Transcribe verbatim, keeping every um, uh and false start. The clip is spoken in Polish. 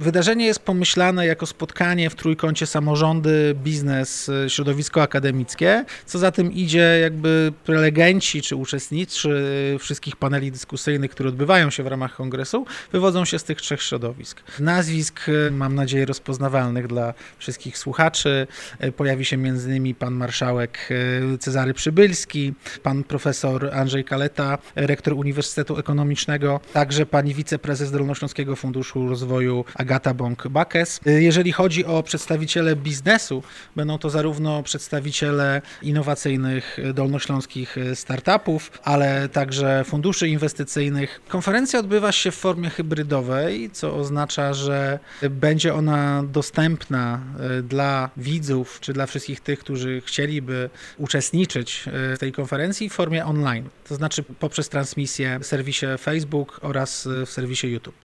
Wydarzenie jest pomyślane jako spotkanie w trójkącie samorządy, biznes, środowisko akademickie. Co za tym idzie, jakby prelegenci czy uczestnicy wszystkich paneli dyskusyjnych, które odbywają się w ramach kongresu, wywodzą się z tych trzech środowisk. Nazwisk, mam nadzieję, rozpoznawalnych dla wszystkich słuchaczy. Pojawi się między innymi pan marszałek Cezary Przybylski, pan profesor Andrzej Kaleta, rektor Uniwersytetu Ekonomicznego, także pani wiceprezes Dolnośląskiego Funduszu Rozwoju Agata Bąk-Bakes. Jeżeli chodzi o przedstawiciele biznesu, będą to zarówno przedstawiciele innowacyjnych dolnośląskich startupów, ale także funduszy inwestycyjnych. Konferencja odbywa się w formie hybrydowej, co oznacza, że będzie ona dostępna dla widzów, czy dla wszystkich tych, którzy chcieliby uczestniczyć w tej konferencji w formie online, to znaczy poprzez transmisję w serwisie Facebook oraz w serwisie YouTube.